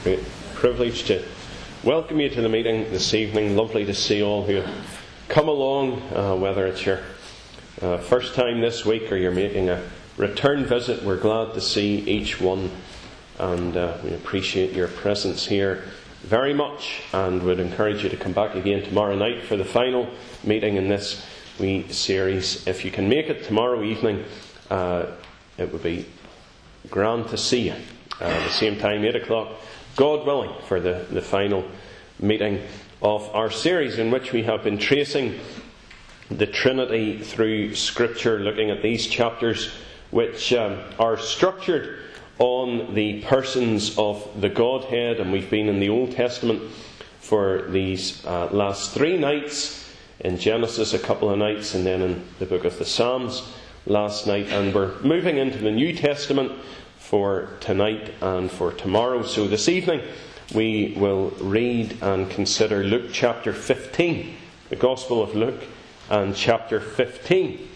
Great privilege to welcome you to the meeting this evening. Lovely to see all who have come along, whether it's your first time this week or you're making a return visit. We're glad to see each one, and we appreciate your presence here very much, and would encourage you to come back again tomorrow night for the final meeting in this wee series. If you can make it tomorrow evening, it would be grand to see you at the same time, 8 o'clock, God willing, for the final meeting of our series, in which we have been tracing the Trinity through Scripture, looking at these chapters which are structured on the persons of the Godhead. And we've been in the Old Testament for these last 3 nights, in Genesis a couple of nights, and then in the book of the Psalms last night. And we're moving into the New Testament for tonight and for tomorrow. So this evening we will read and consider Luke chapter 15, the Gospel of Luke, and chapter 15.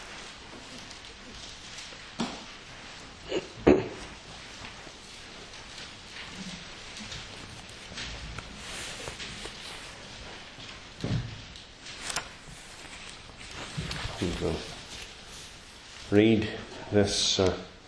We will read this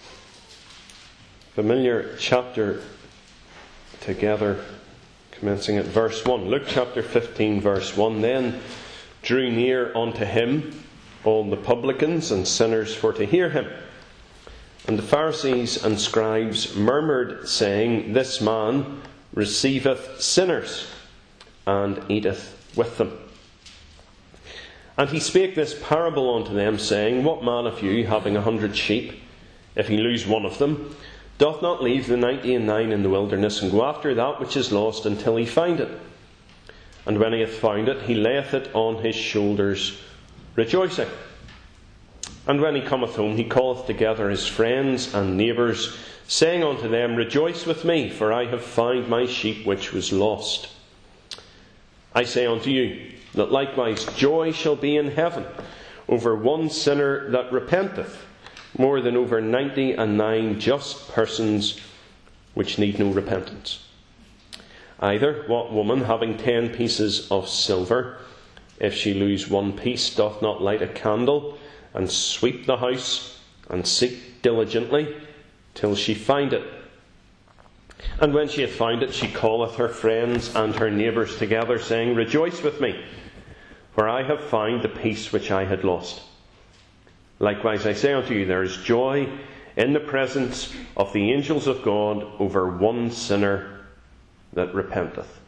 familiar chapter together, commencing at verse 1. Luke chapter 15, verse 1. Then drew near unto him all the publicans and sinners for to hear him. And the Pharisees and scribes murmured, saying, This man receiveth sinners, and eateth with them. And he spake this parable unto them, saying, What man of you, having 100 sheep, if he lose one of them, doth not leave the 99 in the wilderness, and go after that which is lost until he find it? And when he hath found it, he layeth it on his shoulders, rejoicing. And when he cometh home, he calleth together his friends and neighbours, saying unto them, Rejoice with me, for I have found my sheep which was lost. I say unto you, that likewise joy shall be in heaven over one sinner that repenteth, more than over 99 just persons which need no repentance. Either what woman, having 10 pieces of silver, if she lose one piece, doth not light a candle, and sweep the house, and seek diligently till she find it? And when she hath found it, she calleth her friends and her neighbours together, saying, Rejoice with me, for I have found the piece which I had lost. Likewise I say unto you, there is joy in the presence of the angels of God over one sinner that repenteth.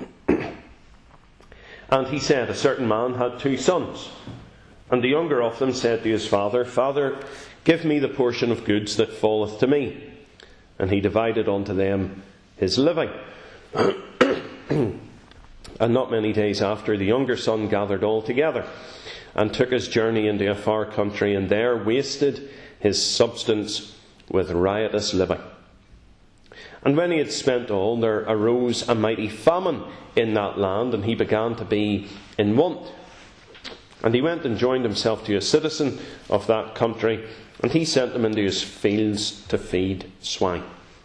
And he said, A certain man had 2 sons, and the younger of them said to his father, Father, give me the portion of goods that falleth to me. And he divided unto them his living. And not many days after, the younger son gathered all together, and took his journey into a far country, and there wasted his substance with riotous living. And when he had spent all, there arose a mighty famine in that land, and he began to be in want. And he went and joined himself to a citizen of that country, and he sent him into his fields to feed swine.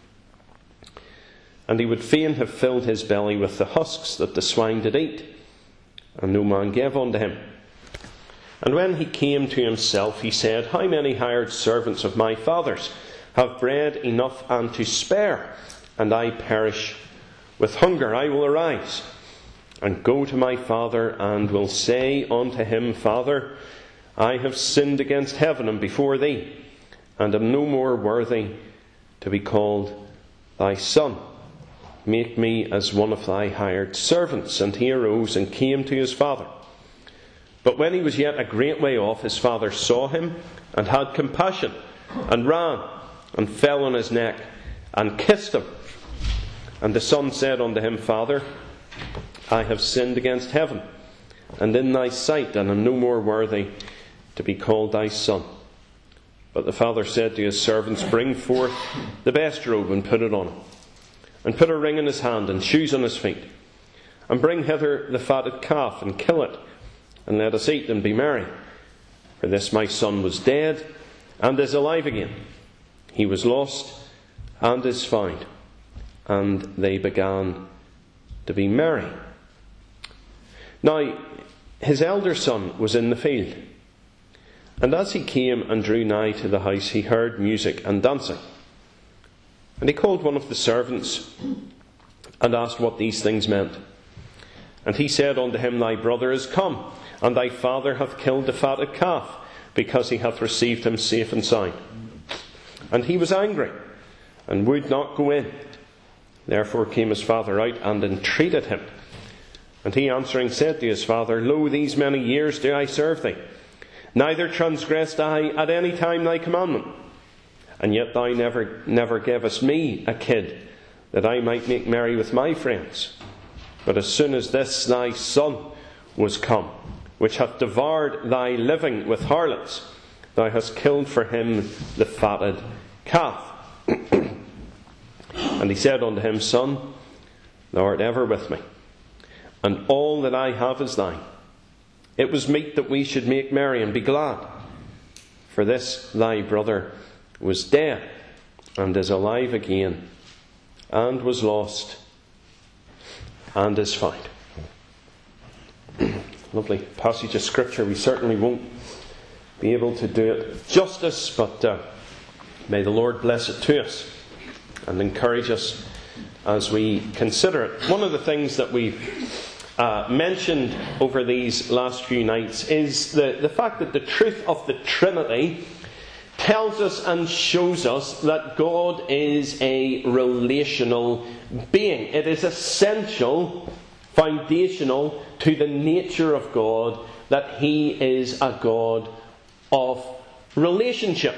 And he would fain have filled his belly with the husks that the swine did eat, and no man gave unto him. And when he came to himself, he said, How many hired servants of my father's have bread enough and to spare, and I perish with hunger? I will arise and go to my father, and will say unto him, Father, I have sinned against heaven and before thee, and am no more worthy to be called thy son. Make me as one of thy hired servants. And he arose and came to his father. But when he was yet a great way off, his father saw him, and had compassion, and ran, and fell on his neck, and kissed him. And the son said unto him, Father, I have sinned against heaven, and in thy sight, and am no more worthy to be called thy son. But the father said to his servants, Bring forth the best robe, and put it on him, and put a ring in his hand, and shoes on his feet. And bring hither the fatted calf, and kill it, and let us eat and be merry. For this my son was dead, and is alive again. He was lost, and is found. and they began to be merry. Now, his elder son was in the field, and as he came and drew nigh to the house, he heard music and dancing. And he called one of the servants, and asked what these things meant. And he said unto him, Thy brother is come, and thy father hath killed the fatted calf, because he hath received him safe and sound. And he was angry, and would not go in. Therefore came his father out, and entreated him. And he answering said to his father, Lo, these many years do I serve thee, neither transgressed I at any time thy commandment. And yet thou never gavest me a kid, that I might make merry with my friends. But as soon as this thy son was come, which hath devoured thy living with harlots, thou hast killed for him the fatted calf. And he said unto him, Son, thou art ever with me, and all that I have is thine. It was meet that we should make merry and be glad. For this thy brother was dead, and is alive again, and was lost, and is found. Lovely passage of Scripture. We certainly won't be able to do it justice, but may the Lord bless it to us and encourage us as we consider it. One of the things that we've mentioned over these last few nights is the fact that the truth of the Trinity tells us and shows us that God is a relational being. It is essential, foundational to the nature of God that He is a God of relationship.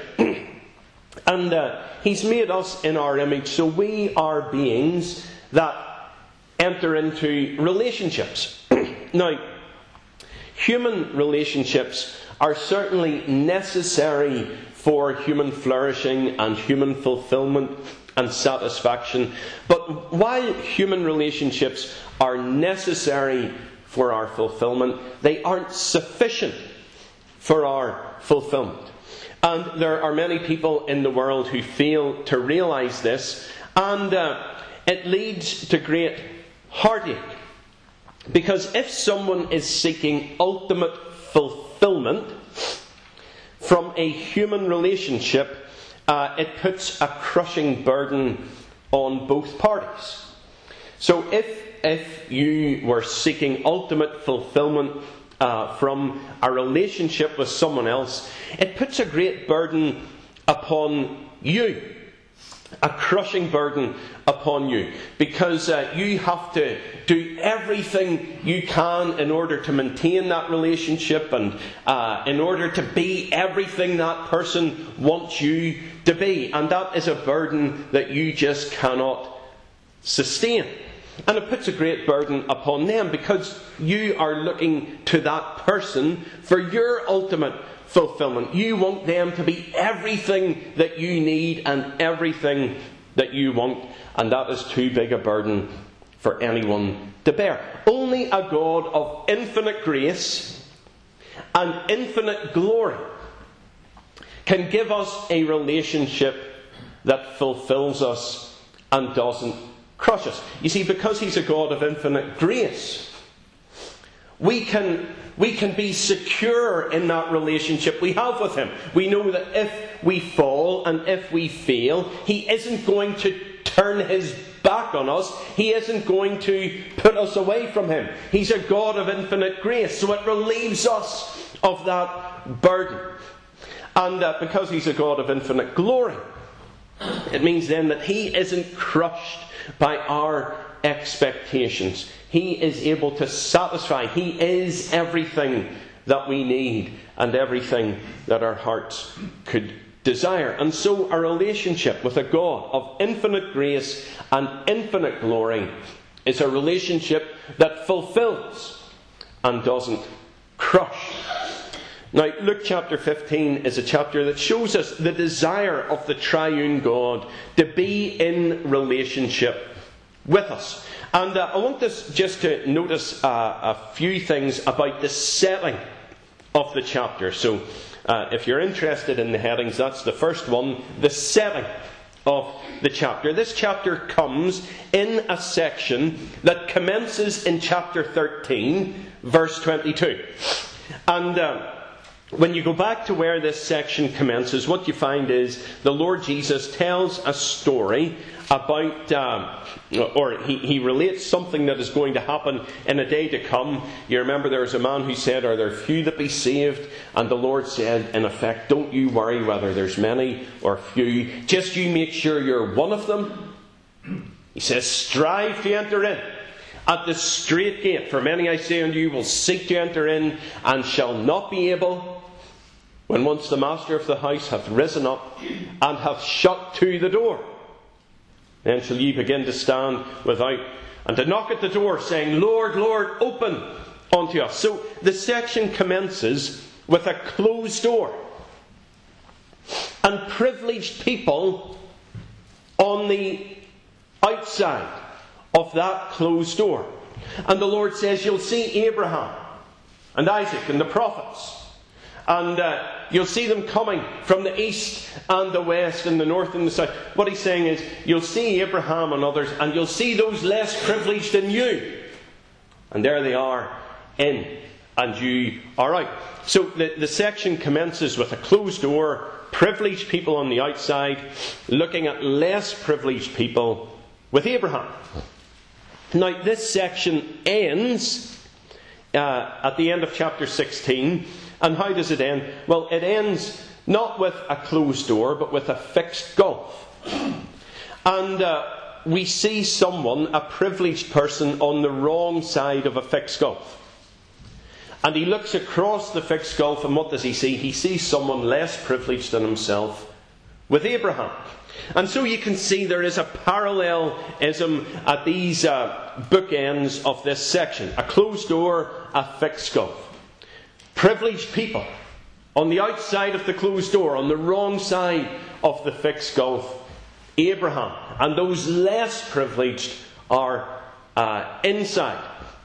And He's made us in our image, so we are beings that enter into relationships. Now, human relationships are certainly necessary for human flourishing and human fulfillment and satisfaction. But while human relationships are necessary for our fulfillment, they aren't sufficient for our fulfillment. And there are many people in the world who fail to realise this, and it leads to great heartache. Because if someone is seeking ultimate fulfillment from a human relationship, it puts a crushing burden on both parties. So if you were seeking ultimate fulfillment from a relationship with someone else, it puts a great burden upon you. A crushing burden upon you. Because you have to do everything you can in order to maintain that relationship, and in order to be everything that person wants you to be. And that is a burden that you just cannot sustain. And it puts a great burden upon them, because you are looking to that person for your ultimate fulfillment. You want them to be everything that you need and everything that you want, and that is too big a burden for anyone to bear. Only a God of infinite grace and infinite glory can give us a relationship that fulfills us and doesn't crush us. You see, because He's a God of infinite grace, we can be secure in that relationship we have with Him. We know that if we fall and if we fail, He isn't going to turn His back on us. He isn't going to put us away from Him. He's a God of infinite grace, so it relieves us of that burden. And because He's a God of infinite glory, it means then that He isn't crushed by our expectations. He is able to satisfy. He is everything that we need and everything that our hearts could desire. And so a relationship with a God of infinite grace and infinite glory is a relationship that fulfills and doesn't crush. Now, Luke chapter 15 is a chapter that shows us the desire of the triune God to be in relationship with us. And I want us just to notice a few things about the setting of the chapter. So, if you're interested in the headings, that's the first one, the setting of the chapter. This chapter comes in a section that commences in chapter 13, verse 22. And when you go back to where this section commences, what you find is the Lord Jesus tells a story about, he relates something that is going to happen in a day to come. You remember there was a man who said, "Are there few that be saved?" And the Lord said, in effect, "Don't you worry whether there's many or few. Just you make sure you're one of them." He says, "Strive to enter in at the strait gate. For many, I say unto you, will seek to enter in, and shall not be able, when once the master of the house hath risen up, and hath shut to the door. Then shall ye begin to stand without, and to knock at the door, saying, Lord, Lord, open unto us." So the section commences with a closed door. And privileged people on the outside of that closed door. And the Lord says, you'll see Abraham and Isaac and the prophets. And you'll see them coming from the east and the west and the north and the south. What he's saying is, you'll see Abraham and others, and you'll see those less privileged than you. And there they are, in, and you are out. So the section commences with a closed door, privileged people on the outside, looking at less privileged people with Abraham. Now, this section ends at the end of chapter 16. And how does it end? Well, it ends not with a closed door, but with a fixed gulf. And we see someone, a privileged person, on the wrong side of a fixed gulf. And he looks across the fixed gulf, and what does he see? He sees someone less privileged than himself with Abraham. And so you can see there is a parallelism at these bookends of this section. A closed door, a fixed gulf. Privileged people on the outside of the closed door, on the wrong side of the fixed gulf, Abraham. And those less privileged are inside.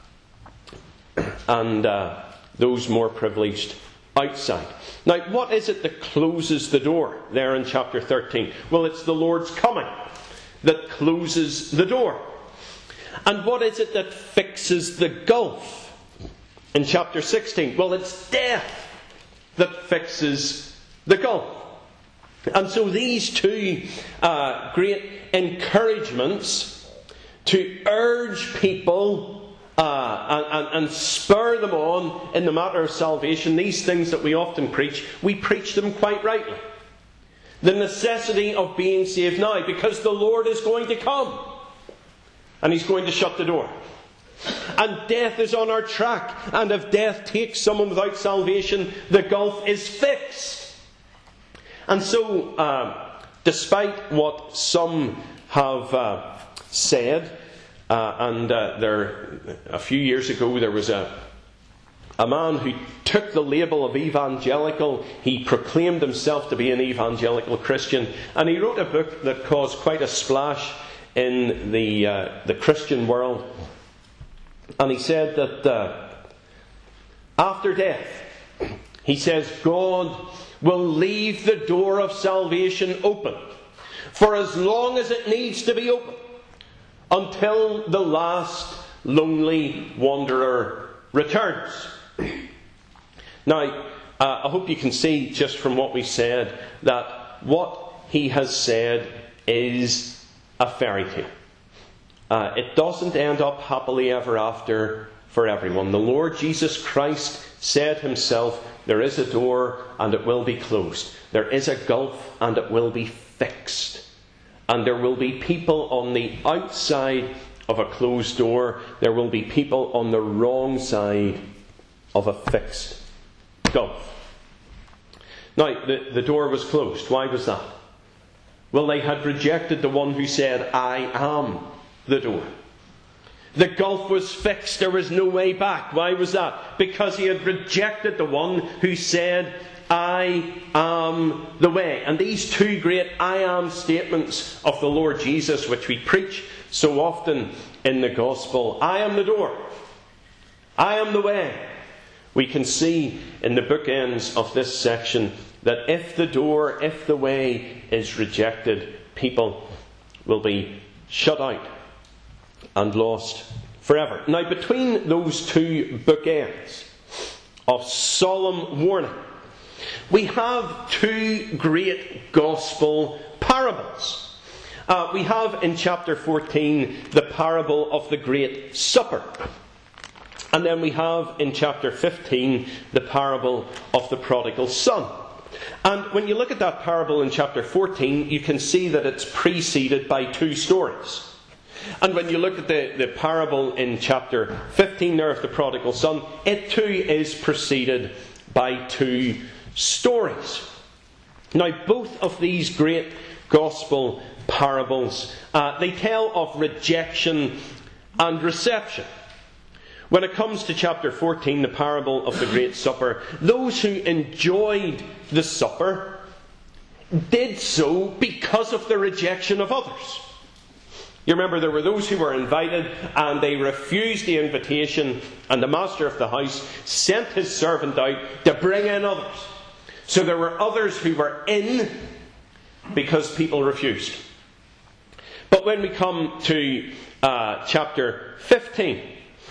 And those more privileged outside. Now, what is it that closes the door there in chapter 13? Well, it's the Lord's coming that closes the door. And what is it that fixes the gulf in chapter 16? Well, it's death that fixes the gulf. And so these two great encouragements to urge people and spur them on in the matter of salvation, these things that we often preach, we preach them quite rightly. The necessity of being saved now, because the Lord is going to come and He's going to shut the door. And death is on our track, and if death takes someone without salvation, the gulf is fixed. And so, despite what some have said, a few years ago there was a man who took the label of evangelical. He proclaimed himself to be an evangelical Christian, and he wrote a book that caused quite a splash in the Christian world. And he said that after death, he says, God will leave the door of salvation open for as long as it needs to be open, until the last lonely wanderer returns. Now, I hope you can see just from what we said that what he has said is a fairy tale. It doesn't end up happily ever after for everyone. The Lord Jesus Christ said himself, there is a door and it will be closed. There is a gulf and it will be fixed. And there will be people on the outside of a closed door. There will be people on the wrong side of a fixed gulf. Now, the door was closed. Why was that? Well, they had rejected the one who said, I am the door. The gulf was fixed. There was no way back. Why was that? Because he had rejected the one who said, I am the way. And these two great I am statements of the Lord Jesus, which we preach so often in the gospel, I am the door, I am the way. We can see in the bookends of this section that if the door, if the way is rejected, people will be shut out and lost forever. Now, between those two bookends of solemn warning, we have two great gospel parables. We have in chapter 14 the parable of the Great Supper. And then we have in chapter 15 the parable of the prodigal son. And when you look at that parable in chapter 14, you can see that it's preceded by two stories. And when you look at the parable in chapter 15 there of the prodigal son, it too is preceded by two stories. Now, both of these great gospel parables, they tell of rejection and reception. When it comes to chapter 14, the parable of the Great Supper, those who enjoyed the supper did so because of the rejection of others. You remember there were those who were invited and they refused the invitation, and the master of the house sent his servant out to bring in others. So there were others who were in because people refused. But when we come to chapter 15,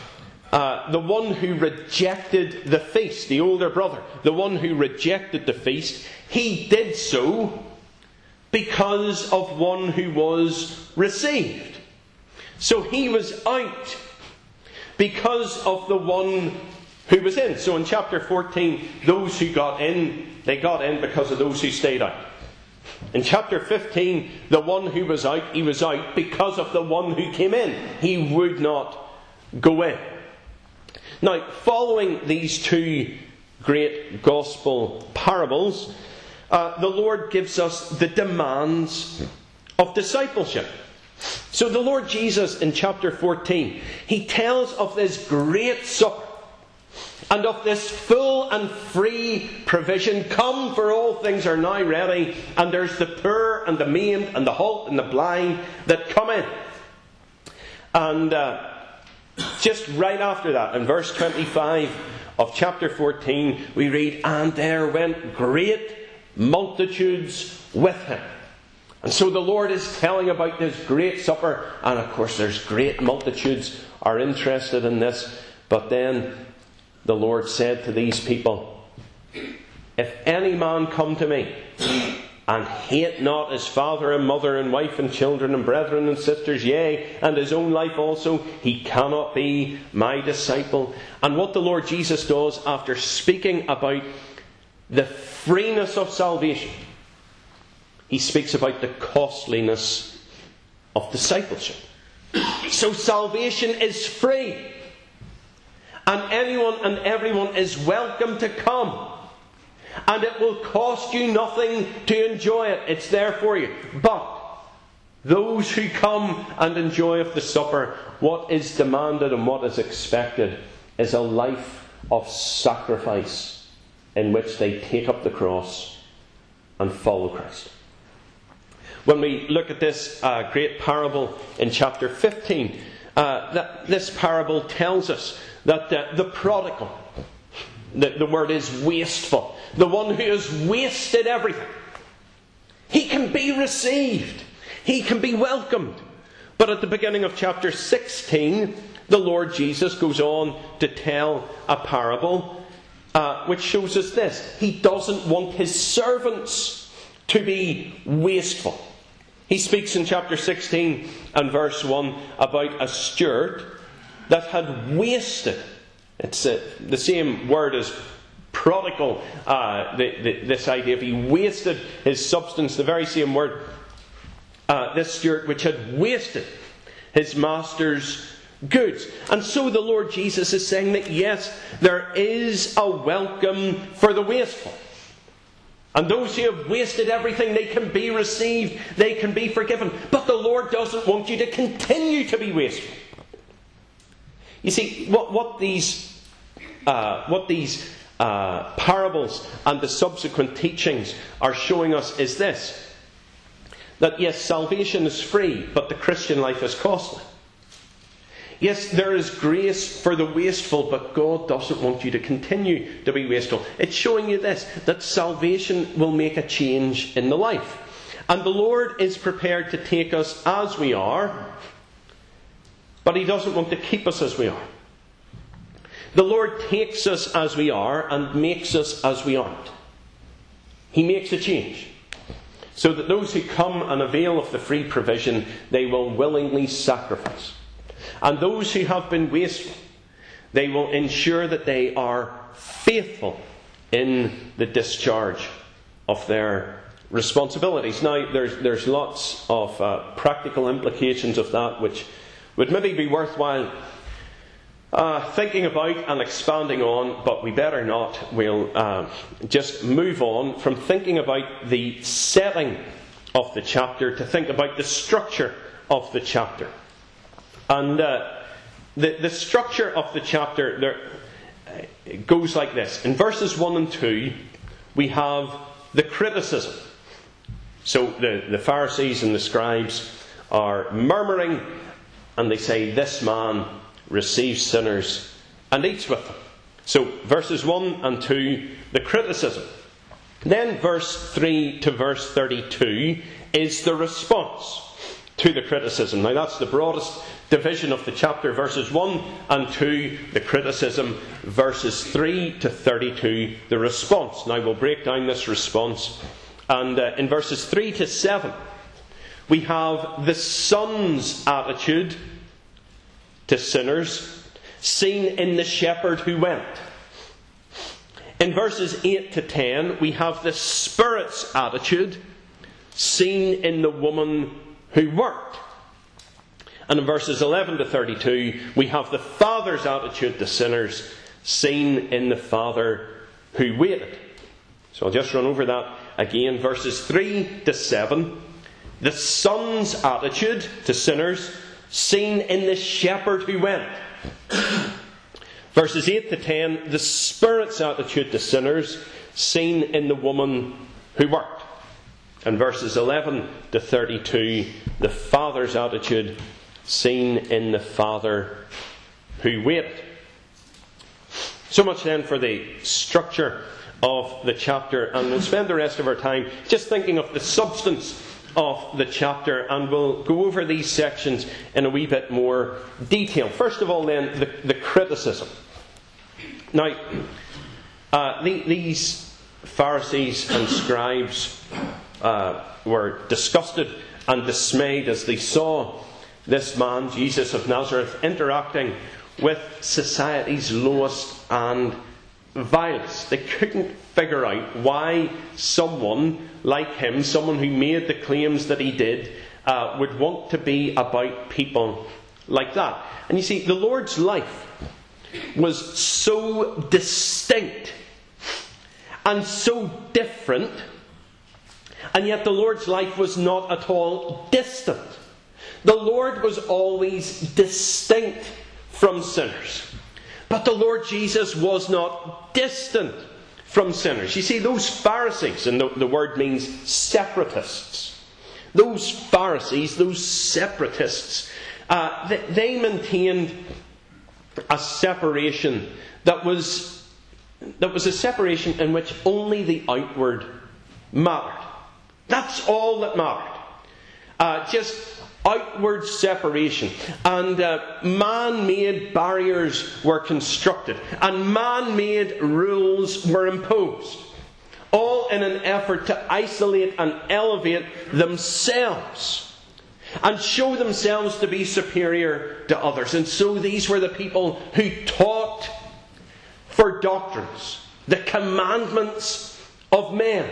the one who rejected the feast, the older brother, the one who rejected the feast, he did so because of one who was received. So he was out because of the one who was in. So in chapter 14, those who got in, they got in because of those who stayed out. In chapter 15, the one who was out, he was out because of the one who came in. He would not go in. Now, following these two great gospel parables, the Lord gives us the demands of discipleship. So the Lord Jesus in chapter 14, he tells of this great supper and of this full and free provision. Come, for all things are now ready, and there's the poor and the maimed and the halt and the blind that come in. And just right after that, in verse 25 of chapter 14, we read, "And there went great multitudes with him." And so the Lord is telling about this great supper, and of course there's great multitudes are interested in this. But then the Lord said to these people, "If any man come to me and hate not his father and mother and wife and children and brethren and sisters, yea, and his own life also, he cannot be my disciple." And what the Lord Jesus does after speaking about the freeness of salvation, he speaks about the costliness of discipleship. So salvation is free, and anyone and everyone is welcome to come. And it will cost you nothing to enjoy it. It's there for you. But those who come and enjoy of the supper, what is demanded and what is expected is a life of sacrifice in which they take up the cross and follow Christ. When we look at this great parable in chapter 15, this parable tells us that the prodigal, the word is wasteful, the one who has wasted everything, he can be received, he can be welcomed. But at the beginning of chapter 16, the Lord Jesus goes on to tell a parable which shows us this: he doesn't want his servants to be wasteful. He speaks in chapter 16 and verse 1 about a steward that had wasted. It's the same word as prodigal, this idea of he wasted his substance, the very same word. This steward which had wasted his master's goods. And so the Lord Jesus is saying that yes, there is a welcome for the wasteful. And those who have wasted everything, they can be received, they can be forgiven. But the Lord doesn't want you to continue to be wasteful. You see, what these parables and the subsequent teachings are showing us is this: that yes, salvation is free, but the Christian life is costly. Yes, there is grace for the wasteful, but God doesn't want you to continue to be wasteful. It's showing you this, that salvation will make a change in the life. And the Lord is prepared to take us as we are, but He doesn't want to keep us as we are. The Lord takes us as we are and makes us as we aren't. He makes a change, so that those who come and avail of the free provision, they will willingly sacrifice. And those who have been wasteful, they will ensure that they are faithful in the discharge of their responsibilities. Now, there's lots of practical implications of that which would maybe be worthwhile thinking about and expanding on, but we better not. We'll just move on from thinking about the setting of the chapter to think about the structure of the chapter. And the structure of the chapter goes like this. In verses 1 and 2, we have the criticism. So the Pharisees and the scribes are murmuring, and they say, "This man receives sinners and eats with them." So verses 1 and 2, the criticism. Then verse 3 to verse 32 is the response to the criticism. Now that's the broadest division of the chapter. Verses 1 and 2, the criticism. Verses 3 to 32, the response. Now we'll break down this response. And in verses 3 to 7, we have the Son's attitude to sinners, seen in the shepherd who went. In verses 8 to 10, we have the Spirit's attitude, seen in the woman who worked. And in verses 11 to 32, we have the Father's attitude to sinners, seen in the Father who waited. So I'll just run over that again. Verses 3 to 7, the Son's attitude to sinners, seen in the shepherd who went. Verses 8 to 10, the Spirit's attitude to sinners, seen in the woman who worked. And verses 11 to 32, the Father's attitude, seen in the Father who waited. So much then for the structure of the chapter, and we'll spend the rest of our time just thinking of the substance of the chapter, and we'll go over these sections in a wee bit more detail. First of all then, the criticism. Now, these Pharisees and scribes were disgusted and dismayed as they saw this man, Jesus of Nazareth, interacting with society's lowest and vilest. They couldn't figure out why someone like him, someone who made the claims that he did, would want to be about people like that. And you see, the Lord's life was so distinct and so different, and yet the Lord's life was not at all distant. The Lord was always distinct from sinners. But the Lord Jesus was not distant from sinners. You see, those Pharisees, and the word means separatists, those Pharisees, those separatists, they maintained a separation that was a separation in which only the outward mattered. That's all that mattered. Just outward separation. And man-made barriers were constructed, and man-made rules were imposed, all in an effort to isolate and elevate themselves and show themselves to be superior to others. And so these were the people who taught for doctrines the commandments of men,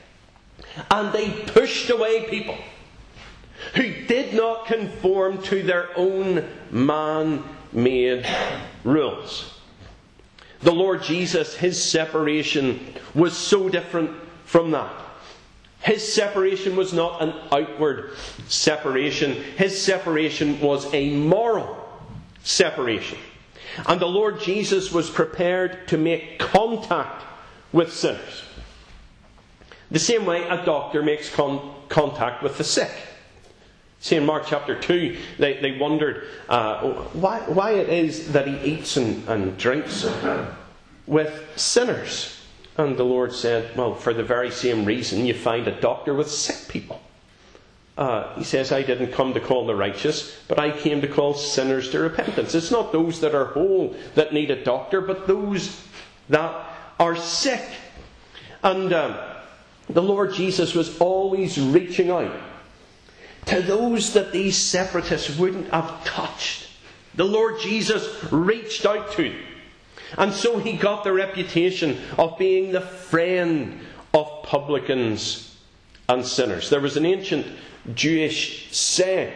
and they pushed away people who did not conform to their own man-made rules. The Lord Jesus, his separation was so different from that. His separation was not an outward separation. His separation was a moral separation. And the Lord Jesus was prepared to make contact with sinners, the same way a doctor makes contact with the sick. See, in Mark chapter 2, they wondered why it is that he eats and drinks with sinners. And the Lord said, well, for the very same reason you find a doctor with sick people. He says, I didn't come to call the righteous, but I came to call sinners to repentance. It's not those that are whole that need a doctor, but those that are sick. And the Lord Jesus was always reaching out to those that these separatists wouldn't have touched. The Lord Jesus reached out to them. And so he got the reputation of being the friend of publicans and sinners. There was an ancient Jewish saying,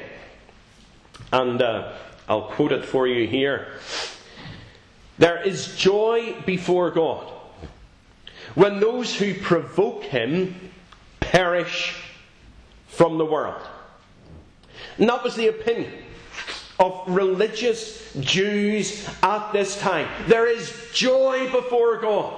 and I'll quote it for you here. There is joy before God when those who provoke him perish from the world. And that was the opinion of religious Jews at this time. There is joy before God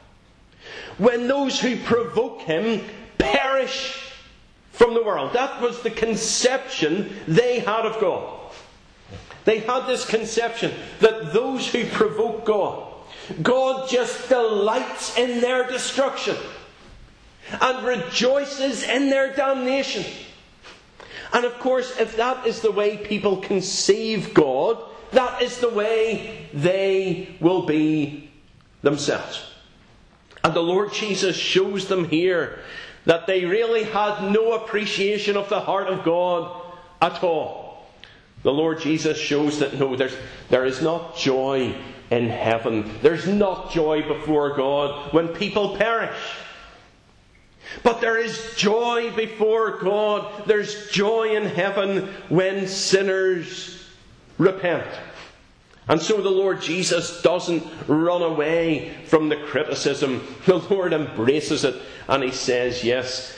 when those who provoke him perish from the world. That was the conception they had of God. They had this conception that those who provoke God, God just delights in their destruction and rejoices in their damnation. And of course, if that is the way people conceive God, that is the way they will be themselves. And the Lord Jesus shows them here that they really had no appreciation of the heart of God at all. The Lord Jesus shows that no, there is not joy in heaven. There's not joy before God when people perish. But there is joy before God. There's joy in heaven when sinners repent. And so the Lord Jesus doesn't run away from the criticism. The Lord embraces it and he says, yes,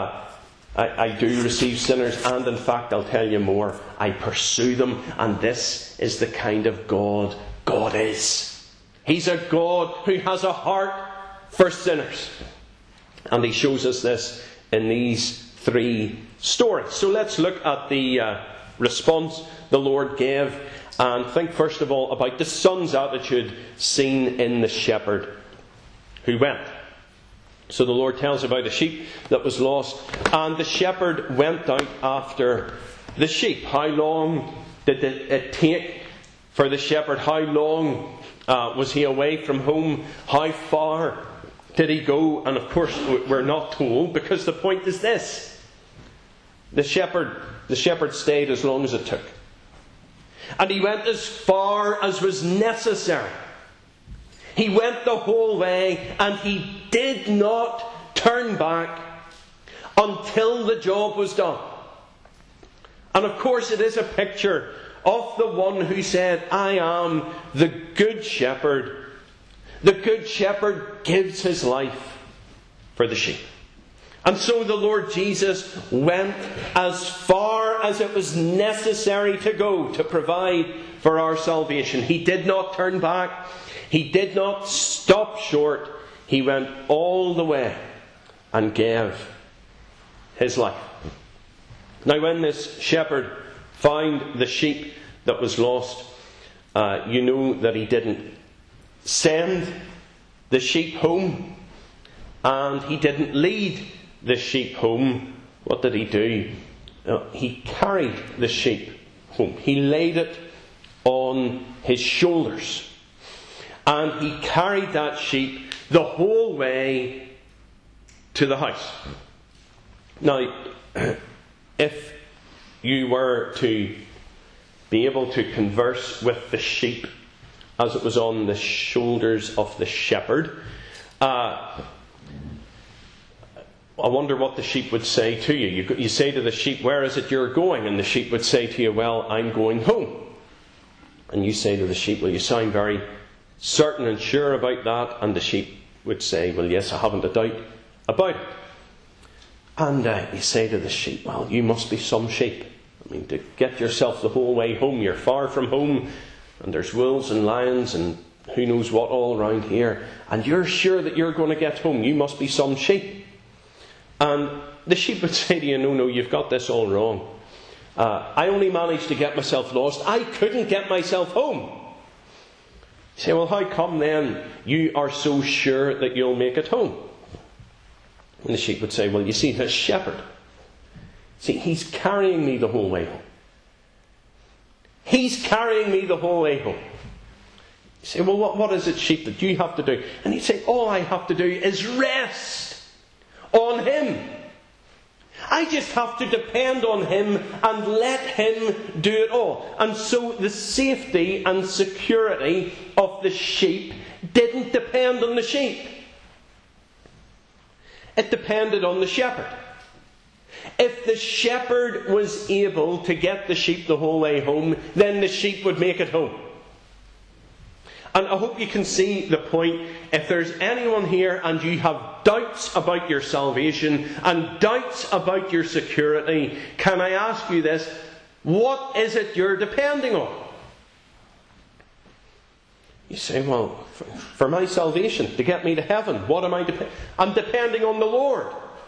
I do receive sinners, and in fact I'll tell you more, I pursue them, and this is the kind of God God is. He's a God who has a heart for sinners. And he shows us this in these three stories. So let's look at the response the Lord gave, and think first of all about the son's attitude seen in the shepherd who went. So the Lord tells about a sheep that was lost, and the shepherd went out after the sheep. How long did it take for the shepherd? How long was he away from home? How far did he go? And of course we're not told, because the point is this: the shepherd stayed as long as it took, and he went as far as was necessary. He went the whole way, and he did not turn back until the job was done. And of course it is a picture of the one who said, I am the good shepherd. The good shepherd gives his life for the sheep. And so the Lord Jesus went as far as it was necessary to go to provide for our salvation. He did not turn back. He did not stop short. He went all the way and gave his life. Now when this shepherd found the sheep that was lost, you know that he didn't send the sheep home, and he didn't lead the sheep home. What did he do? He carried the sheep home. He laid it on his shoulders, and he carried that sheep the whole way to the house. Now, if you were to be able to converse with the sheep as it was on the shoulders of the shepherd, I wonder what the sheep would say to you. You say to the sheep, where is it you're going? And the sheep would say to you, well, I'm going home. And you say to the sheep, well, you sound very certain and sure about that. And the sheep would say, well, yes, I haven't a doubt about it. And you say to the sheep, well, you must be some sheep. I mean, to get yourself the whole way home, you're far from home, and there's wolves and lions and who knows what all around here, and you're sure that you're going to get home. You must be some sheep. And the sheep would say to you, no, you've got this all wrong. I only managed to get myself lost. I couldn't get myself home. You say, well, how come then you are so sure that you'll make it home? And the sheep would say, well, you see, this shepherd See, He's carrying me the whole way home. He's carrying me the whole way home. You say, well, what is it, sheep, that you have to do? And He'd say, all I have to do is rest on Him. I just have to depend on Him and let Him do it all. And so the safety and security of the sheep didn't depend on the sheep. It depended on the shepherd. If the shepherd was able to get the sheep the whole way home, then the sheep would make it home. And I hope you can see the point. If there's anyone here and you have doubts about your salvation and doubts about your security, can I ask you this? What is it you're depending on? You say, well, for my salvation, to get me to heaven, what am I depending on? I'm depending on the Lord.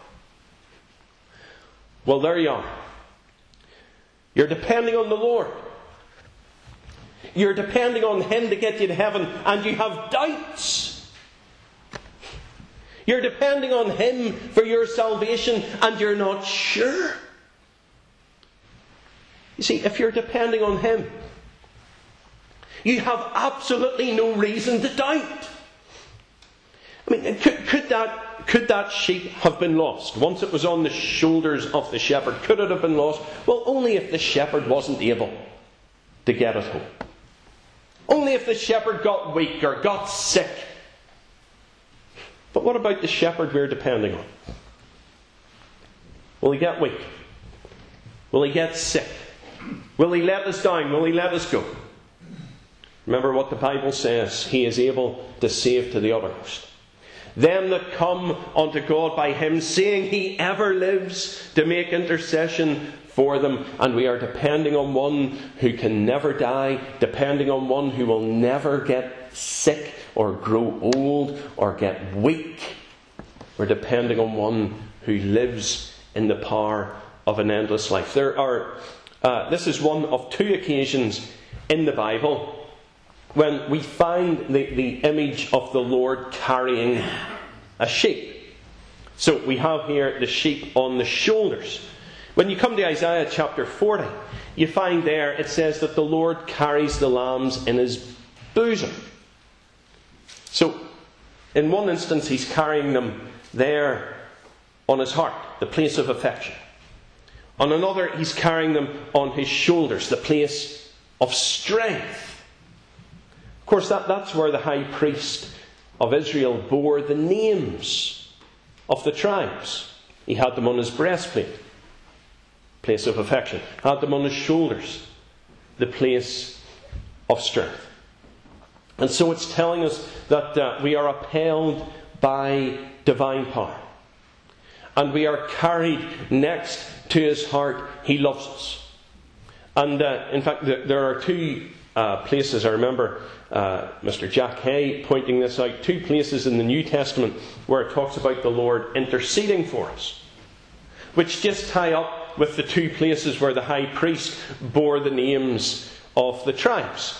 Well, there you are. You're depending on the Lord. You're depending on Him to get you to heaven, and you have doubts. You're depending on Him for your salvation, and you're not sure. You see, if you're depending on Him, you have absolutely no reason to doubt. I mean, could that sheep have been lost once it was on the shoulders of the shepherd? Could it have been lost? Well, only if the shepherd wasn't able to get it home. Only if the shepherd got weak or got sick. But what about the shepherd we're depending on? Will he get weak? Will he get sick? Will he let us down? Will he let us go? Remember what the Bible says. He is able to save to the uttermost. Them that come unto God by Him, seeing He ever lives to make intercession for them. And we are depending on one who can never die, depending on one who will never get sick or grow old or get weak. We're depending on one who lives in the power of an endless life. This is one of two occasions in the Bible when we find the image of the Lord carrying a sheep. So we have here the sheep on the shoulders. When you come to Isaiah chapter 40, you find there it says that the Lord carries the lambs in His bosom. So in one instance He's carrying them there on His heart, the place of affection. On another He's carrying them on His shoulders, the place of strength. Of course, that's where the high priest of Israel bore the names of the tribes. He had them on his breastplate, place of affection. Had them on his shoulders, the place of strength. And so it's telling us that we are upheld by divine power. And we are carried next to His heart. He loves us. And in fact, there are two places, I remember Mr. Jack Hay pointing this out, two places in the New Testament where it talks about the Lord interceding for us, which just tie up with the two places where the high priest bore the names of the tribes.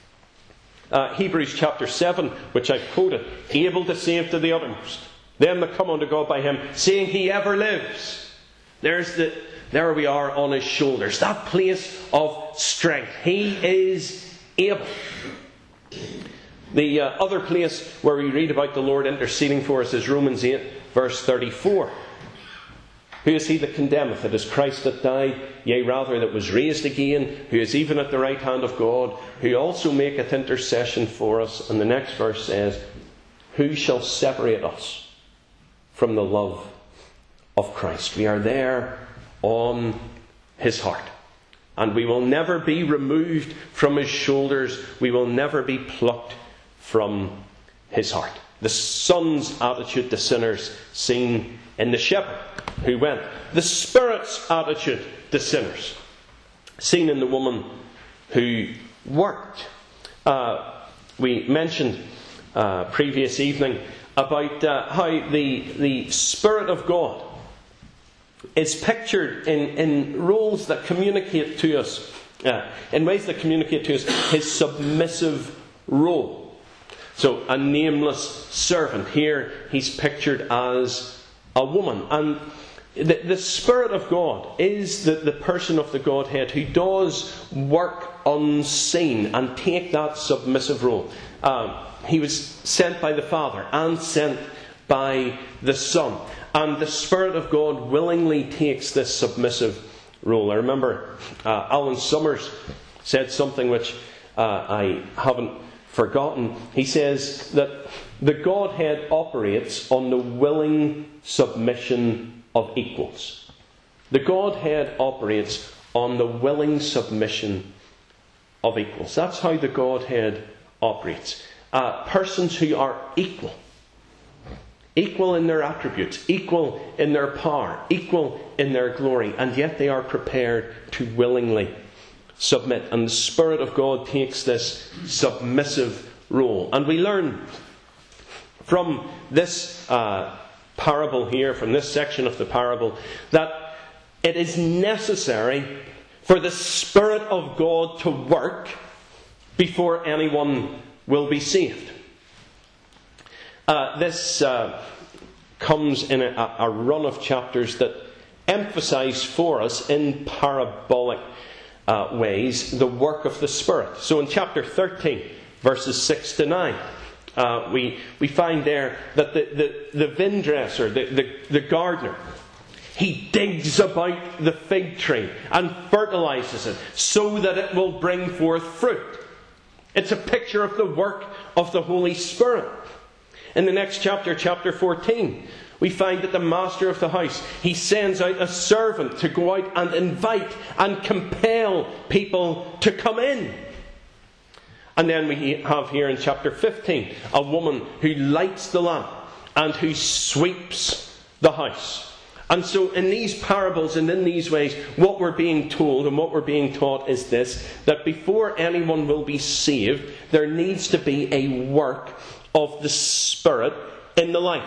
Hebrews chapter 7, which I've quoted, able to save to the uttermost. Them that come unto God by Him, seeing He ever lives. There we are on His shoulders, that place of strength. He is able. The other place where we read about the Lord interceding for us is Romans 8, verse 34. Who is He that condemneth? It is Christ that died, yea, rather that was raised again, who is even at the right hand of God, who also maketh intercession for us. And the next verse says, who shall separate us from the love of Christ? We are there on His heart. And we will never be removed from His shoulders. We will never be plucked from His heart. The Son's attitude to sinners seen in the shepherd who went. The Spirit's attitude to sinners seen in the woman who worked. We mentioned previous evening about how the Spirit of God is pictured in roles that communicate to us, in ways that communicate to us His submissive role. So, a nameless servant. Here, He's pictured as a woman. And the Spirit of God is the person of the Godhead who does work unseen and take that submissive role. He was sent by the Father and sent by the Son. And the Spirit of God willingly takes this submissive role. I remember Alan Summers said something which I haven't forgotten. He says that the Godhead operates on the willing submission of equals. The Godhead operates on the willing submission of equals. That's how the Godhead operates. Persons who are equal. Equal in their attributes, equal in their power, equal in their glory, and yet they are prepared to willingly submit. And the Spirit of God takes this submissive role. And we learn from this parable here, from this section of the parable, that it is necessary for the Spirit of God to work before anyone will be saved. This comes in a run of chapters that emphasize for us in parabolic ways the work of the Spirit. So in chapter 13, verses 6 to 9, we find there that the vine dresser, the gardener, he digs about the fig tree and fertilizes it so that it will bring forth fruit. It's a picture of the work of the Holy Spirit. In the next chapter, chapter 14, we find that the master of the house, he sends out a servant to go out and invite and compel people to come in. And then we have here in chapter 15 a woman who lights the lamp and who sweeps the house. And so in these parables and in these ways, what we're being told and what we're being taught is this, that before anyone will be saved, there needs to be a work of the Spirit in the life.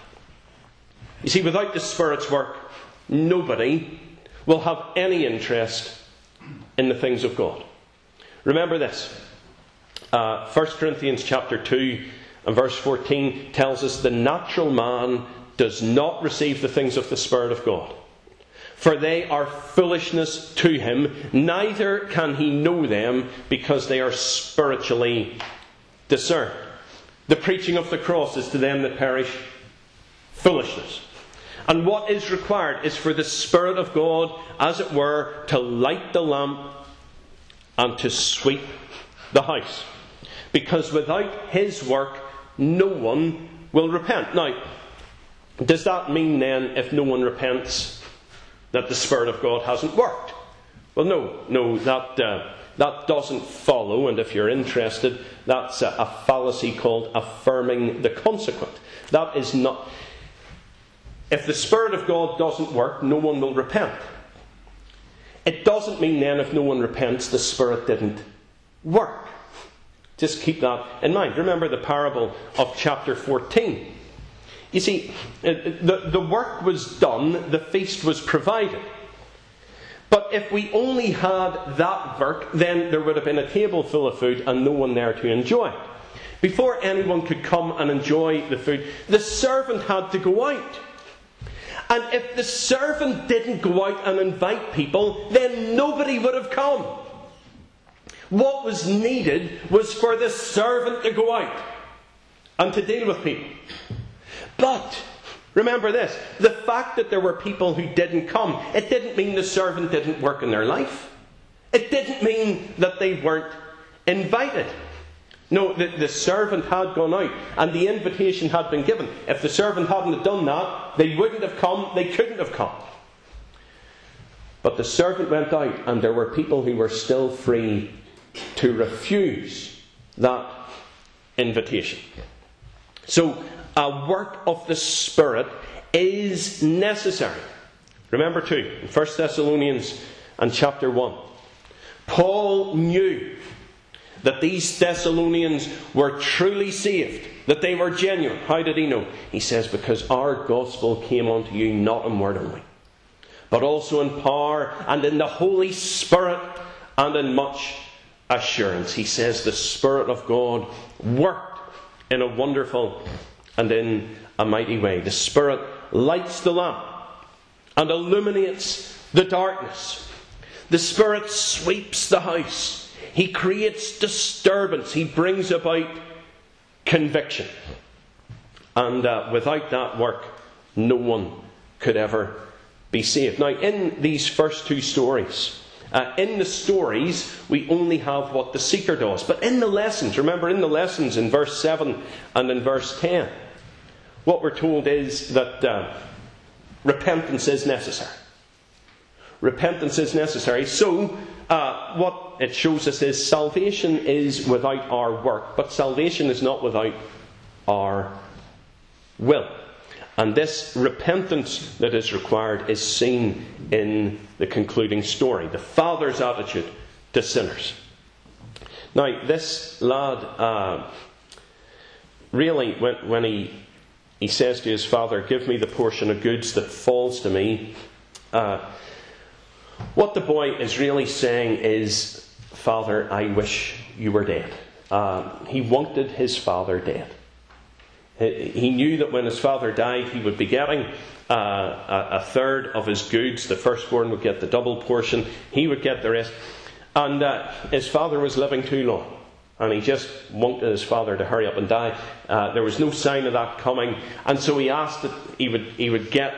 You see, without the Spirit's work, nobody will have any interest in the things of God. Remember this. 1 Corinthians chapter 2 and verse 14 tells us the natural man does not receive the things of the Spirit of God, for they are foolishness to him, neither can he know them because they are spiritually discerned. The preaching of the cross is to them that perish foolishness. And what is required is for the Spirit of God, as it were, to light the lamp and to sweep the house. Because without His work, no one will repent. Now, does that mean then, if no one repents, that the Spirit of God hasn't worked? Well, no, that doesn't follow. And if you're interested, that's a fallacy called affirming the consequent. That is not. If the Spirit of God doesn't work, no one will repent. It doesn't mean then, if no one repents, the Spirit didn't work. Just keep that in mind. Remember the parable of chapter 14. You see, the work was done, the feast was provided. But if we only had that work, then there would have been a table full of food and no one there to enjoy it. Before anyone could come and enjoy the food, the servant had to go out. And if the servant didn't go out and invite people, then nobody would have come. What was needed was for the servant to go out and to deal with people. But remember this, the fact that there were people who didn't come, it didn't mean the servant didn't work in their life. It didn't mean that they weren't invited. No, the servant had gone out and the invitation had been given. If the servant hadn't have done that, they wouldn't have come, they couldn't have come. But the servant went out and there were people who were still free to refuse that invitation. So, a work of the Spirit is necessary. Remember too, in 1 Thessalonians and chapter 1, Paul knew that these Thessalonians were truly saved, that they were genuine. How did he know? He says, because our gospel came unto you not in word only, but also in power and in the Holy Spirit and in much assurance. He says the Spirit of God worked in a wonderful and in a mighty way. The Spirit lights the lamp and illuminates the darkness. The Spirit sweeps the house. He creates disturbance. He brings about conviction. And without that work, no one could ever be saved. Now, in these first two stories, in the stories, we only have what the seeker does. But in the lessons, remember in the lessons in verse 7 and in verse 10, what we're told is that repentance is necessary. Repentance is necessary. So, what it shows us is salvation is without our work, but salvation is not without our will. And this repentance that is required is seen in the concluding story, the father's attitude to sinners. Now, this lad, really, when he says to his father, "Give me the portion of goods that falls to me," what the boy is really saying is, "Father, I wish you were dead." He wanted his father dead. He knew that when his father died, he would be getting a third of his goods. The firstborn would get the double portion. He would get the rest. And his father was living too long. And he just wanted his father to hurry up and die. There was no sign of that coming. And so he asked that he would get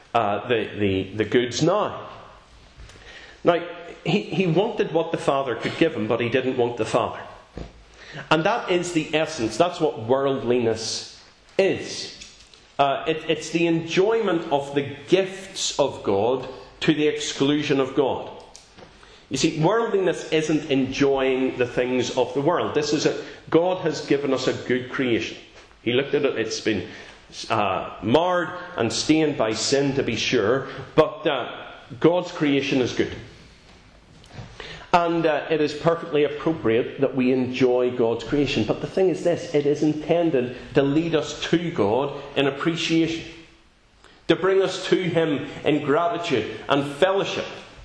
the goods now. Now, he wanted what the father could give him, but he didn't want the father. And that is the essence. That's what worldliness is. It's the enjoyment of the gifts of God to the exclusion of God. You see, worldliness isn't enjoying the things of the world. God has given us a good creation. He looked at it, it's been marred and stained by sin, to be sure, but God's creation is good. And it is perfectly appropriate that we enjoy God's creation. But the thing is this, it is intended to lead us to God in appreciation, to bring us to Him in gratitude and fellowship.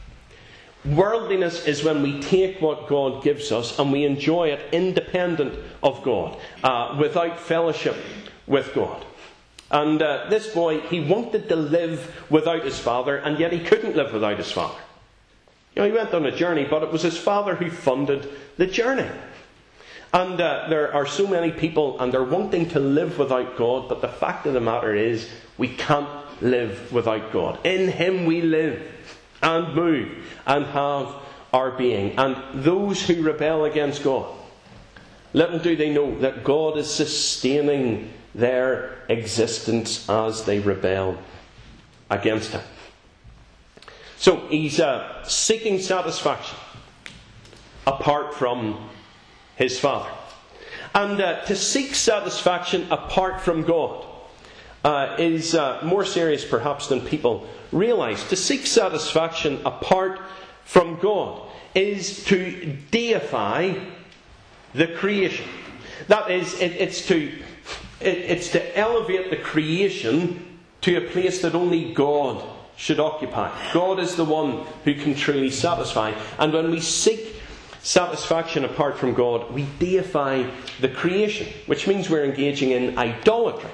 Worldliness is when we take what God gives us and we enjoy it independent of God, without fellowship with God. And this boy, he wanted to live without his father, and yet he couldn't live without his father. You know, he went on a journey, but it was his father who funded the journey. And there are so many people, and they're wanting to live without God, but the fact of the matter is, we can't live without God. In Him we live and move and have our being. And those who rebel against God, little do they know that God is sustaining their existence as they rebel against Him. So he's seeking satisfaction apart from his father. And to seek satisfaction apart from God is more serious perhaps than people realise. To seek satisfaction apart from God is to deify the creation. That is, it's to elevate the creation to a place that only God should occupy. God is the one who can truly satisfy. And when we seek satisfaction apart from God, we deify the creation, which means we're engaging in idolatry.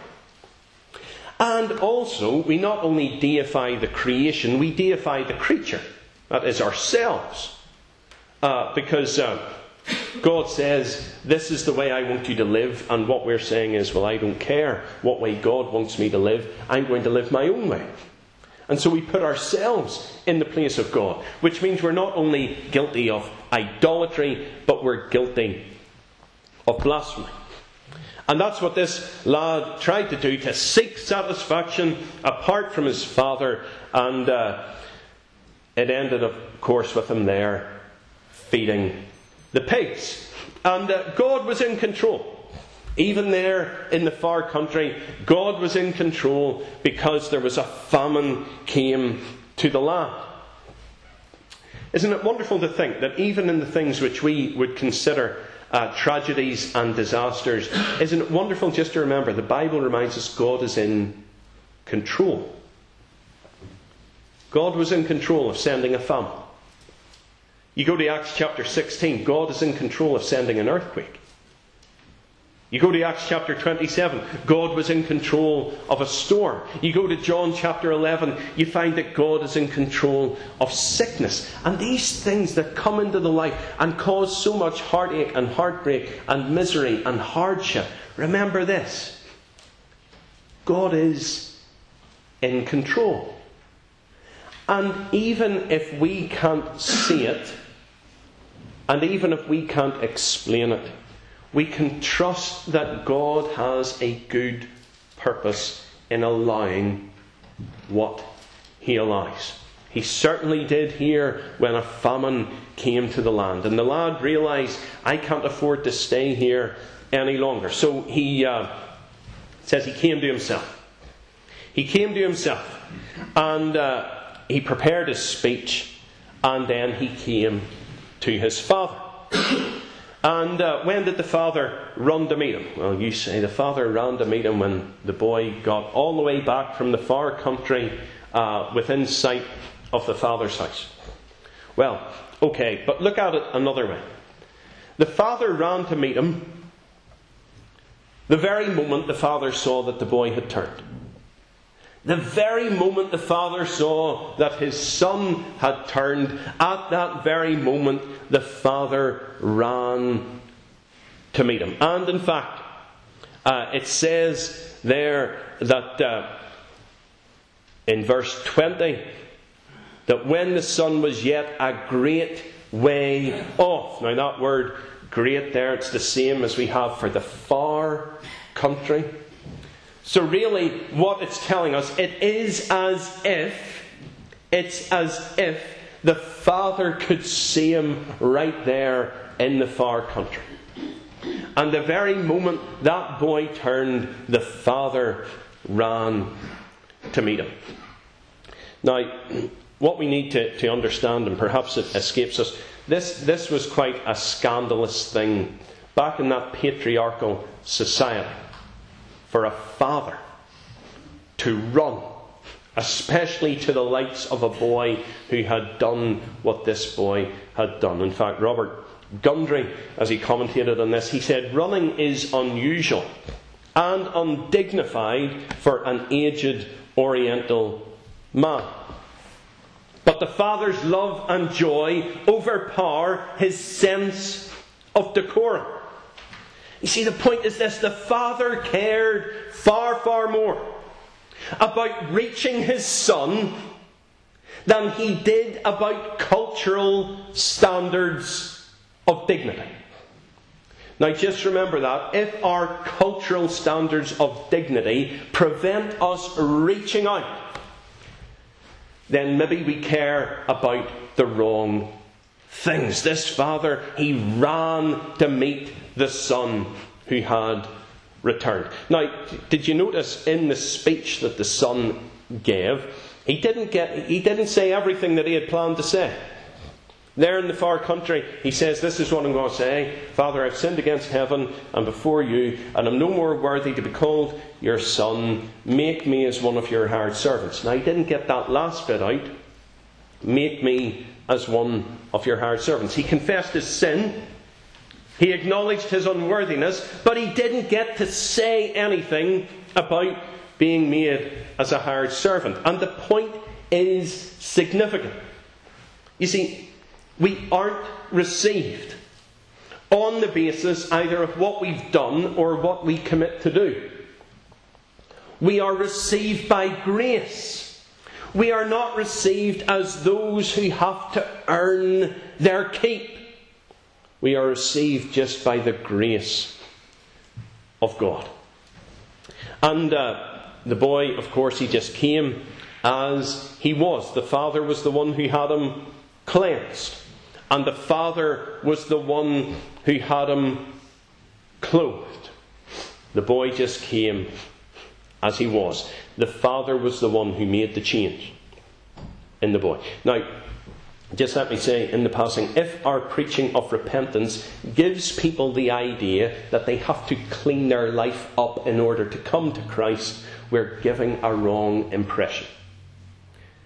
And also, we not only deify the creation, we deify the creature. That is ourselves. Because God says, this is the way I want you to live, and what we're saying is, well, I don't care what way God wants me to live, I'm going to live my own way. And so we put ourselves in the place of God, which means we're not only guilty of idolatry, but we're guilty of blasphemy. And that's what this lad tried to do, to seek satisfaction apart from his father. And it ended, of course, with him there feeding the pigs. And God was in control. Even there in the far country, God was in control because there was a famine came to the land. Isn't it wonderful to think that even in the things which we would consider tragedies and disasters, isn't it wonderful just to remember the Bible reminds us God is in control. God was in control of sending a famine. You go to Acts chapter 16, God is in control of sending an earthquake. You go to Acts chapter 27, God was in control of a storm. You go to John chapter 11, you find that God is in control of sickness. And these things that come into the life and cause so much heartache and heartbreak and misery and hardship, remember this: God is in control. And even if we can't see it, and even if we can't explain it, we can trust that God has a good purpose in allowing what He allows. He certainly did here when a famine came to the land. And the lad realised, I can't afford to stay here any longer. So he says he came to himself. He came to himself. And he prepared his speech. And then he came to his father. And when did the father run to meet him? Well, you say the father ran to meet him when the boy got all the way back from the far country within sight of the father's house. Well, okay, but look at it another way. The father ran to meet him the very moment the father saw that the boy had turned. The very moment the father saw that his son had turned, at that very moment the father ran to meet him. And in fact, it says there that in verse 20, that when the son was yet a great way off. Now that word great there, it's the same as we have for the far country. So really, what it's telling us, it's as if the father could see him right there in the far country. And the very moment that boy turned, the father ran to meet him. Now, what we need to understand, and perhaps it escapes us, this was quite a scandalous thing back in that patriarchal society. For a father to run, especially to the likes of a boy who had done what this boy had done. In fact, Robert Gundry, as he commentated on this, he said, running is unusual and undignified for an aged Oriental man. But the father's love and joy overpower his sense of decorum. You see, the point is this: the father cared far, far more about reaching his son than he did about cultural standards of dignity. Now just remember that. If our cultural standards of dignity prevent us reaching out, then maybe we care about the wrong things. This father, he ran to meet the son who had returned. Now, did you notice in the speech that the son gave, he didn't say everything that he had planned to say. There in the far country, he says, this is what I'm going to say. Father, I've sinned against heaven and before you, and I'm no more worthy to be called your son. Make me as one of your hired servants. Now, he didn't get that last bit out. Make me as one of your hired servants. He confessed his sin. He acknowledged his unworthiness, but he didn't get to say anything about being made as a hired servant. And the point is significant. You see, we aren't received on the basis either of what we've done or what we commit to do. We are received by grace. We are not received as those who have to earn their keep. We are received just by the grace of God. And the boy, of course, he just came as he was. The father was the one who had him cleansed. And the father was the one who had him clothed. The boy just came as he was. The father was the one who made the change in the boy. Now, just let me say in the passing, if our preaching of repentance gives people the idea that they have to clean their life up in order to come to Christ, we're giving a wrong impression.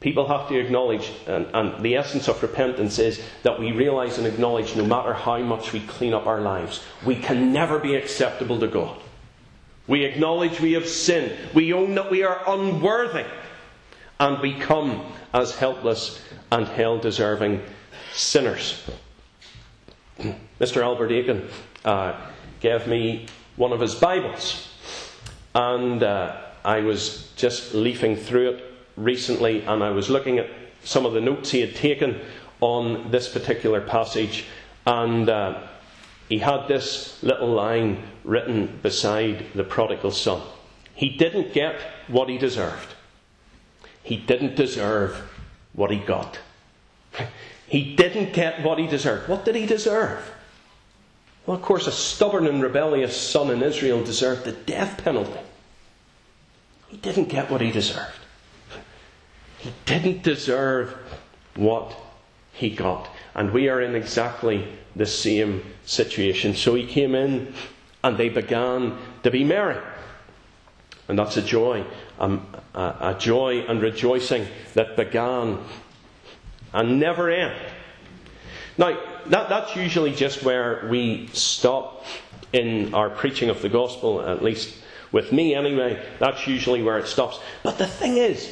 People have to acknowledge, and the essence of repentance is that we realise and acknowledge, no matter how much we clean up our lives, we can never be acceptable to God. We acknowledge we have sinned. We own that we are unworthy. And we come as helpless and hell-deserving sinners. Mr. Albert Aiken gave me one of his Bibles. And I was just leafing through it recently, and I was looking at some of the notes he had taken on this particular passage, and he had this little line written beside the prodigal son. He didn't get what he deserved. He didn't deserve what he got. He didn't get what he deserved. What did he deserve? Well, of course, a stubborn and rebellious son in Israel deserved the death penalty. He didn't get what he deserved. He didn't deserve what he got. And we are in exactly the same situation. So he came in and they began to be merry. And that's a joy and rejoicing that began and never end. Now, that's usually just where we stop in our preaching of the gospel, at least with me anyway. That's usually where it stops. But the thing is,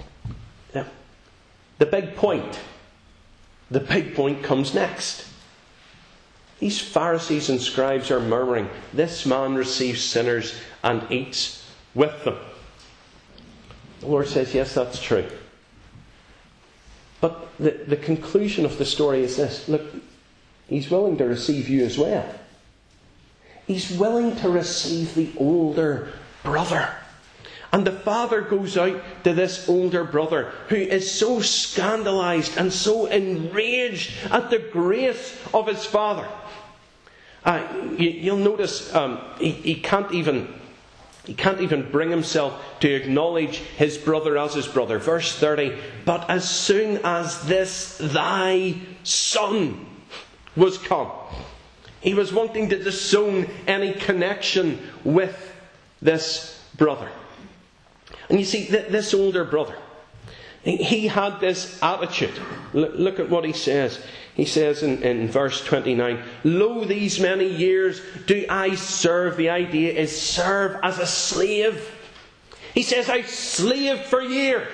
the big point comes next. These Pharisees and scribes are murmuring, "This man receives sinners and eats with them." The Lord says, yes, that's true. But the conclusion of the story is this. Look, He's willing to receive you as well. He's willing to receive the older brother. And the father goes out to this older brother who is so scandalised and so enraged at the grace of his father. You'll notice he can't even bring himself to acknowledge his brother as his brother. Verse 30, "But as soon as this thy son was come," he was wanting to disown any connection with this brother. And you see, this older brother, he had this attitude. Look at what he says. He says in verse 29, "Lo, these many years do I serve." The idea is serve as a slave. He says, "I've slaved for years."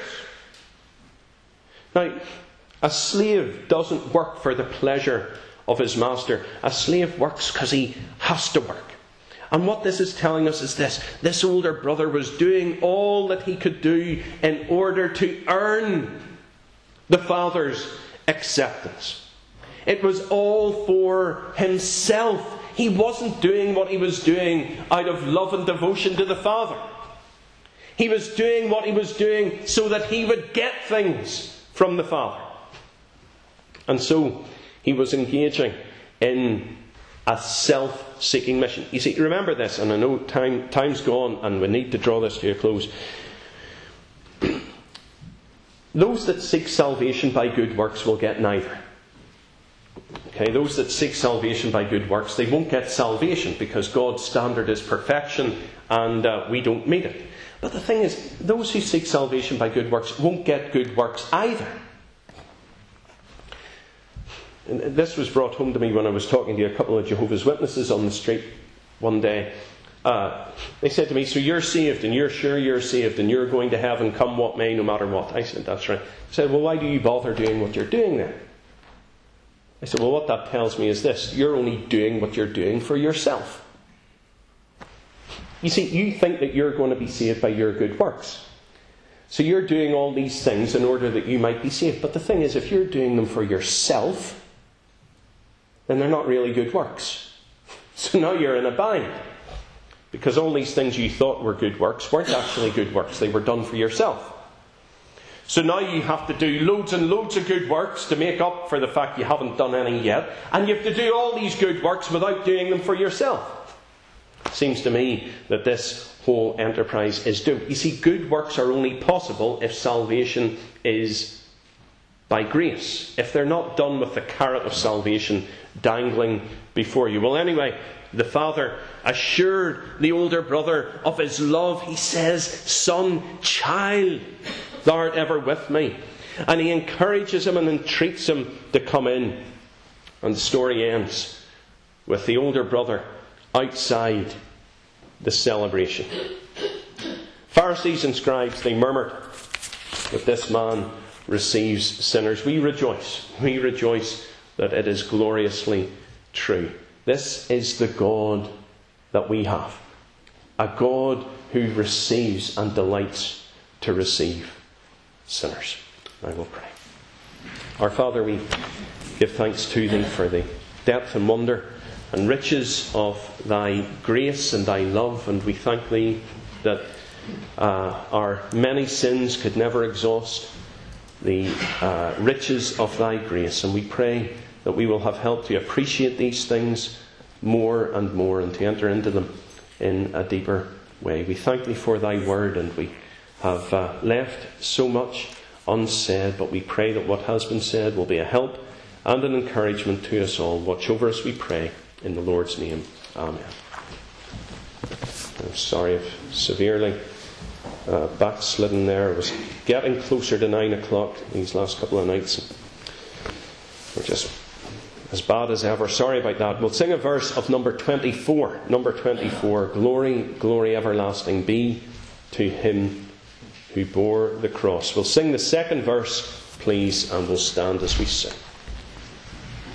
Now, a slave doesn't work for the pleasure of his master. A slave works because he has to work. And what this is telling us is this. This older brother was doing all that he could do in order to earn the father's acceptance. It was all for himself. He wasn't doing what he was doing out of love and devotion to the father. He was doing what he was doing so that he would get things from the father. And so he was engaging in a self-seeking mission. You see, remember this, and I know time's gone and we need to draw this to a close. Those that seek salvation by good works will get neither. Okay, those that seek salvation by good works, they won't get salvation because God's standard is perfection and we don't meet it. But the thing is, those who seek salvation by good works won't get good works either. And this was brought home to me when I was talking to a couple of Jehovah's Witnesses on the street one day. They said to me, "So you're saved, and you're sure you're saved, and you're going to heaven come what may, no matter what." I said, "That's right." I said, "Well, why do you bother doing what you're doing then?" I said, "Well, what that tells me is this. You're only doing what you're doing for yourself. You see, you think that you're going to be saved by your good works. So you're doing all these things in order that you might be saved. But the thing is, if you're doing them for yourself, then they're not really good works. So now you're in a bind. Because all these things you thought were good works weren't actually good works. They were done for yourself. So now you have to do loads and loads of good works to make up for the fact you haven't done any yet. And you have to do all these good works without doing them for yourself." It seems to me that this whole enterprise is doomed. You see, good works are only possible if salvation is by grace. If they're not done with the carrot of salvation dangling before you. Well, anyway, the father assured the older brother of his love. He says, "Son, child, thou art ever with me." And he encourages him and entreats him to come in. And the story ends with the older brother outside the celebration. Pharisees and scribes, they murmured that this man receives sinners. We rejoice. We rejoice that it is gloriously true. This is the God that we have. A God who receives and delights to receive sinners. I will pray. Our Father, we give thanks to Thee for the depth and wonder and riches of Thy grace and Thy love, and we thank Thee that our many sins could never exhaust the riches of Thy grace, and we pray that we will have help to appreciate these things more and more and to enter into them in a deeper way. We thank Thee for Thy word, and we have left so much unsaid, but we pray that what has been said will be a help and an encouragement to us all. Watch over us, we pray, in the Lord's name. Amen. I'm sorry if severely backslidden there. I was getting closer to 9 o'clock these last couple of nights. We're just as bad as ever. Sorry about that. We'll sing a verse of number 24. Number 24. Glory, glory everlasting be to Him who bore the cross. We'll sing the second verse, please, and we'll stand as we sing.